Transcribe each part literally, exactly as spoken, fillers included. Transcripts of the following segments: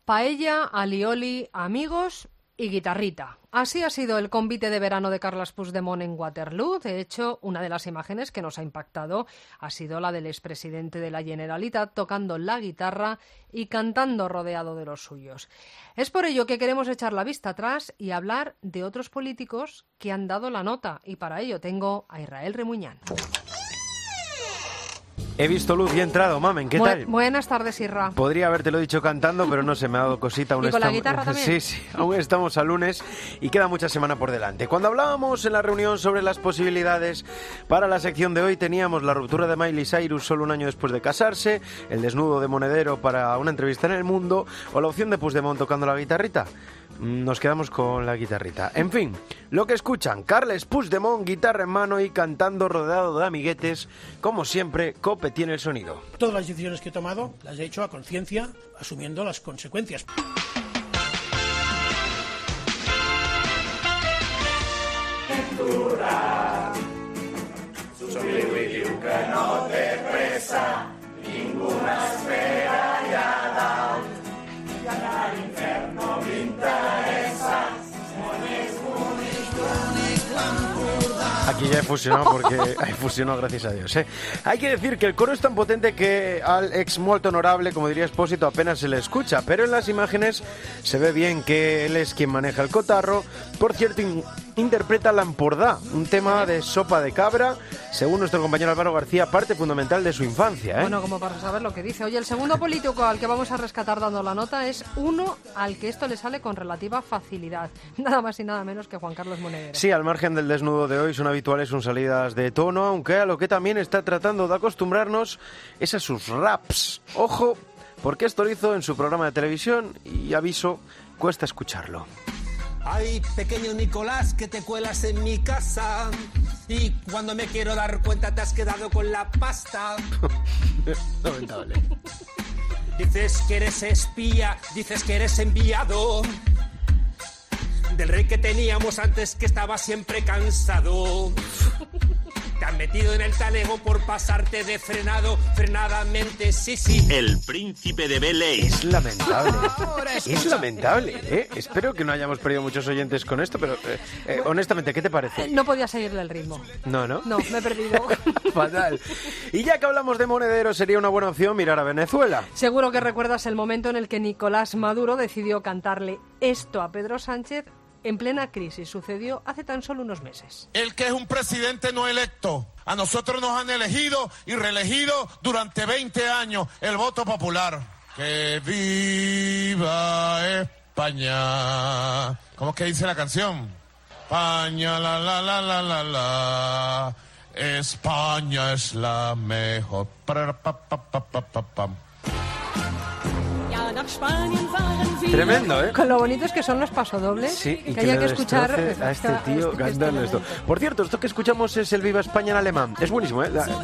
Paella, alioli, amigos y guitarrita. Así ha sido el convite de verano de Carles Puigdemont en Waterloo. De hecho, una de las imágenes que nos ha impactado ha sido la del expresidente de la Generalitat tocando la guitarra y cantando rodeado de los suyos. Es por ello que queremos echar la vista atrás y hablar de otros políticos que han dado la nota. Y para ello tengo a Israel Remuñán. He visto luz y he entrado, mamen, ¿qué Bu- tal? Buenas tardes, Irra. Podría habértelo dicho cantando, pero no se me ha dado cosita. Aún ¿Y con la estamos- guitarra también? Sí, sí, aún estamos a lunes y queda mucha semana por delante. Cuando hablábamos en la reunión sobre las posibilidades para la sección de hoy, teníamos la ruptura de Miley Cyrus solo un año después de casarse, el desnudo de Monedero para una entrevista en El Mundo o la opción de Puigdemont tocando la guitarrita. Nos quedamos con la guitarrita. En fin, lo que escuchan, Carles Puigdemont, guitarra en mano y cantando rodeado de amiguetes. Como siempre, COPE tiene el sonido. Todas las decisiones que he tomado las he hecho a conciencia, asumiendo las consecuencias. Aquí ya he fusionado porque he fusionado, gracias a Dios, ¿eh? Hay que decir que el coro es tan potente que al ex molto honorable, como diría Expósito, apenas se le escucha, pero en las imágenes se ve bien que él es quien maneja el cotarro. Por cierto, in- interpreta L'Empordà, un tema de sopa de cabra, según nuestro compañero Álvaro García, parte fundamental de su infancia, ¿eh? Bueno, como para saber lo que dice. Oye, el segundo político al que vamos a rescatar dando la nota es uno al que esto le sale con relativa facilidad. Nada más y nada menos que Juan Carlos Monedero. Sí, al margen del desnudo de hoy, son habituales sus salidas de tono, aunque a lo que también está tratando de acostumbrarnos es a sus raps. Ojo, porque esto lo hizo en su programa de televisión y aviso, cuesta escucharlo. Ay, pequeño Nicolás, que te cuelas en mi casa y cuando me quiero dar cuenta te has quedado con la pasta. Lamentable. Dices que eres espía, dices que eres enviado del rey que teníamos antes, que estaba siempre cansado. Te han metido en el talego por pasarte de frenado, frenadamente, sí, sí. El príncipe de Bel-Air. Es lamentable. Es lamentable, ¿eh? Espero que no hayamos perdido muchos oyentes con esto, pero eh, eh, honestamente, ¿qué te parece? No podía seguirle el ritmo. No, ¿no? No, me he perdido. Fatal. Y ya que hablamos de Monedero, sería una buena opción mirar a Venezuela. Seguro que recuerdas el momento en el que Nicolás Maduro decidió cantarle esto a Pedro Sánchez en plena crisis. Sucedió hace tan solo unos meses. El que es un presidente no electo. A nosotros nos han elegido y reelegido durante veinte años el voto popular. Que viva España. ¿Cómo es que dice la canción? España, la, la, la, la, la, la. España es la mejor. Pa, pa, pa, pa, pa, pa, pa. Tremendo, ¿eh? Con lo bonitos que son los pasodobles, Sí, y que, que, haya le que escuchar destroce a este tío este- cantando este esto. momento. Por cierto, esto que escuchamos es el Viva España en alemán. Es buenísimo, ¿eh? La-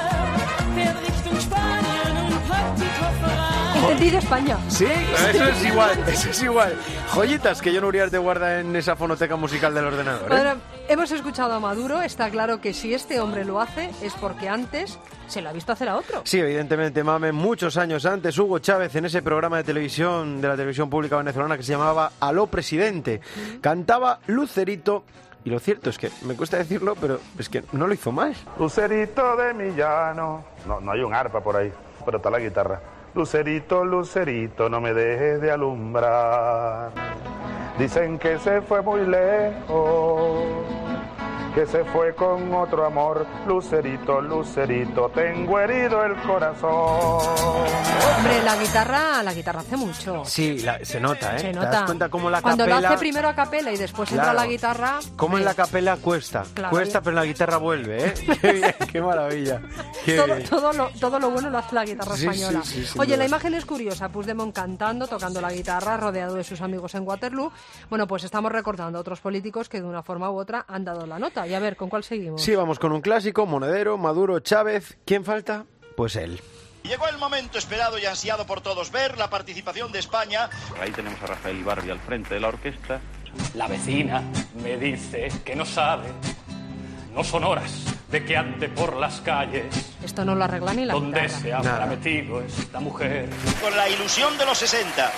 Entendido España. Sí, eso es igual, eso es igual. Joyitas que John Uriarte guarda en esa fonoteca musical del ordenador, ¿eh? Ahora, hemos escuchado a Maduro, está claro que si este hombre lo hace es porque antes se lo ha visto hacer a otro. Sí, evidentemente, mame, muchos años antes, Hugo Chávez, en ese programa de televisión de la televisión pública venezolana que se llamaba Aló Presidente, cantaba Lucerito. Y lo cierto es que me cuesta decirlo, pero es que no lo hizo mal. Lucerito de mi llano. No, no hay un arpa por ahí, pero está la guitarra. Lucerito, lucerito, no me dejes de alumbrar. Dicen que se fue muy lejos, que se fue con otro amor. Lucerito, lucerito, tengo herido el corazón. Hombre, la guitarra, la guitarra hace mucho. Sí, la- se nota, ¿eh? Se ¿Te nota. das cuenta cómo la Cuando capela... lo hace primero a capela y después entra Claro. la guitarra... Como en ve, la capela cuesta, Claro, cuesta, ya. pero en la guitarra vuelve, ¿eh? Qué bien, qué maravilla. Qué Todo, bien. todo, lo, todo lo bueno lo hace la guitarra Sí, española. sí, sí, sin Oye, duda. la imagen es curiosa. Puigdemont cantando, tocando la guitarra, rodeado de sus amigos en Waterloo. Bueno, pues estamos recordando a otros políticos que de una forma u otra han dado la nota. Y a ver, ¿con cuál seguimos? Sí, vamos con un clásico, Monedero, Maduro, Chávez. ¿Quién falta? Pues él. Llegó el momento esperado y ansiado por todos ver la participación de España. Ahí tenemos a Rafael Ibarbi al frente de la orquesta. La vecina me dice que no sabe, no son horas de que ande por las calles. Esto no lo arregla ni la ¿Dónde guitarra. se habrá metido esta mujer? Con la ilusión de los sesenta.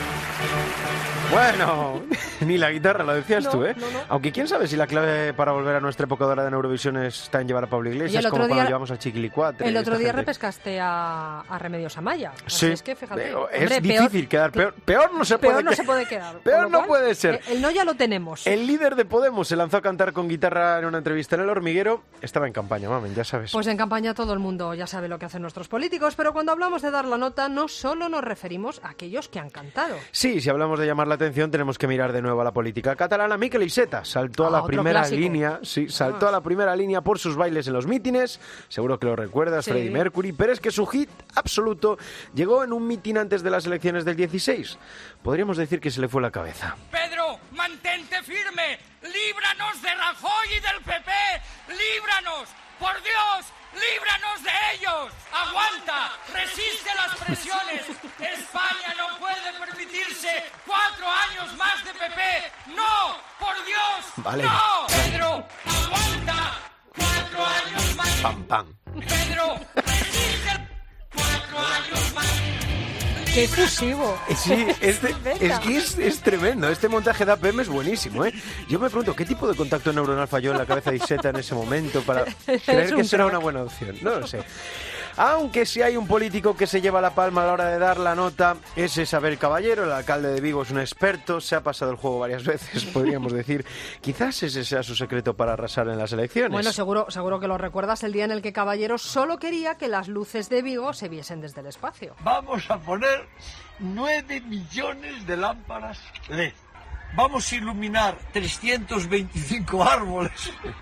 Bueno, ni la guitarra, lo decías No, tú, ¿eh? no, no. Aunque quién sabe si la clave para volver a nuestra época dorada en Eurovisión está en llevar a Pablo Y Iglesias, el otro como día- cuando llevamos a Chiquilicuatre. El otro esta día gente. repescaste a, a Remedios Amaya. Así Sí, es que fíjate. pero es Hombre, difícil peor, quedar peor. Peor no se puede peor no que- se puede quedar. Peor Con lo no cual, puede ser. eh, El no ya lo tenemos. El líder de Podemos se lanzó a cantar con guitarra en una entrevista en El Hormiguero. Estaba en campaña, mamen, ya sabes. Pues en campaña todo el mundo ya sabe lo que hacen nuestros políticos, pero cuando hablamos de dar la nota no solo nos referimos a aquellos que han cantado. Sí, si hablamos de llamar la atención, tenemos que mirar de nuevo a la política catalana. Miquel Iceta saltó a Ah, la otro primera clásico. línea, sí, saltó a la primera línea por sus bailes en los mítines. Seguro que lo recuerdas, Sí. Freddie Mercury, pero es que su hit absoluto llegó en un mitin antes de las elecciones del dieciséis. Podríamos decir que se le fue la cabeza. Pedro, mantente firme. Líbranos de Rajoy y del P P. Líbranos. Por Dios, líbranos de ellos. Aguanta, resiste las presiones. España no puede permitirse cuatro años más de P P. No, por Dios, Vale. no. Pedro, aguanta. Cuatro años más. Pam, pam. Pedro, resiste cuatro años más. ¡Qué efusivo! Sí, este, Venga. es que es, es tremendo. Este montaje de A P M es buenísimo, ¿eh? Yo me pregunto, ¿qué tipo de contacto neuronal falló en la cabeza de Iceta en ese momento para creer Es que un eso era crack. una buena opción? No lo sé. Aunque si hay un político que se lleva la palma a la hora de dar la nota, es Isabel Caballero. El alcalde de Vigo es un experto, se ha pasado el juego varias veces, podríamos decir. Quizás ese sea su secreto para arrasar en las elecciones. Bueno, seguro, seguro que lo recuerdas el día en el que Caballero solo quería que las luces de Vigo se viesen desde el espacio. Vamos a poner nueve millones de lámparas L E D. Vamos a iluminar trescientos veinticinco árboles.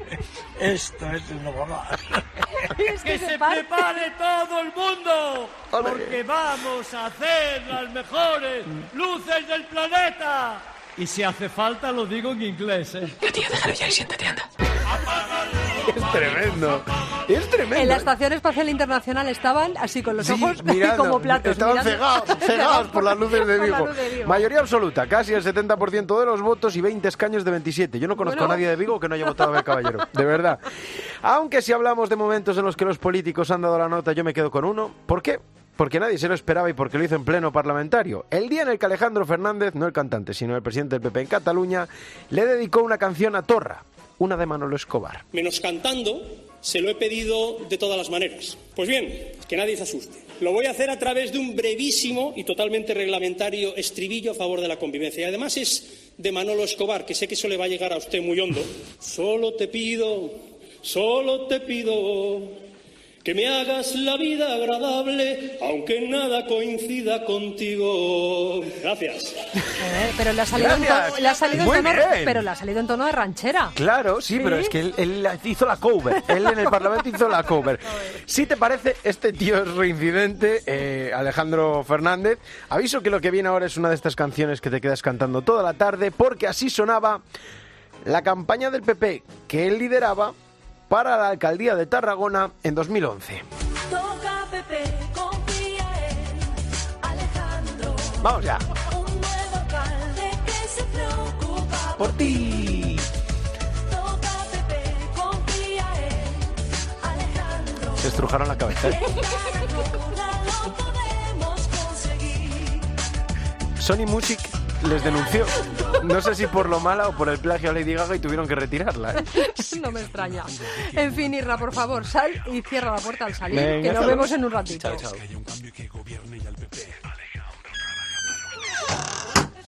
Esto es una mamada. Es que ¡Que se se parte. prepare todo el mundo! Ole. Porque vamos a hacer las mejores luces del planeta. Y si hace falta lo digo en inglés, ¿eh? Tío, déjalo ya y siéntate, anda. Es tremendo. Es tremendo. En la Estación Espacial Internacional estaban así con los Sí, ojos mirando, como platos. Estaban mirando. cegados, cegados por las luces de Por la Vigo. luz de Vigo. Mayoría absoluta, casi el setenta por ciento de los votos y veinte escaños de veintisiete. Yo no conozco Bueno. a nadie de Vigo que no haya votado a Abel Caballero, de verdad. Aunque si hablamos de momentos en los que los políticos han dado la nota, yo me quedo con uno. ¿Por qué? Porque nadie se lo esperaba y porque lo hizo en pleno parlamentario. El día en el que Alejandro Fernández, no el cantante, sino el presidente del P P en Cataluña, le dedicó una canción a Torra, una de Manolo Escobar. Menos cantando, se lo he pedido de todas las maneras. Pues bien, que nadie se asuste. Lo voy a hacer a través de un brevísimo y totalmente reglamentario estribillo a favor de la convivencia. Y además es de Manolo Escobar, que sé que eso le va a llegar a usted muy hondo. Solo te pido, solo te pido que me hagas la vida agradable, aunque nada coincida contigo. Gracias. Eh, pero le ha salido, en Gracias. tono, le ha salido en Muy tono, bien. pero le ha salido en tono de ranchera. Claro, sí, ¿Sí? pero es que él, él la- hizo la cover. Él en el Parlamento hizo la cover. Si te parece, este tío es reincidente, eh, Alejandro Fernández. Aviso que lo que viene ahora es una de estas canciones que te quedas cantando toda la tarde, porque así sonaba la campaña del P P que él lideraba para la alcaldía de Tarragona en dos mil once. Toca Pepe, confía en Alejandro. Vamos ya. Un nuevo alcalde que se preocupa Por ti. Toca Pepe, confía en Alejandro. Se estrujaron la cabeza, ¿eh? En Tarragona lo podemos conseguir. Sony Music les denunció. No sé si por lo mala o por el plagio a Lady Gaga y tuvieron que retirarla, ¿eh? No me extraña. En fin, Irra, por favor, sal y cierra la puerta al salir, Venga, que nos hasta vemos luego. en un ratito. Chao, chao.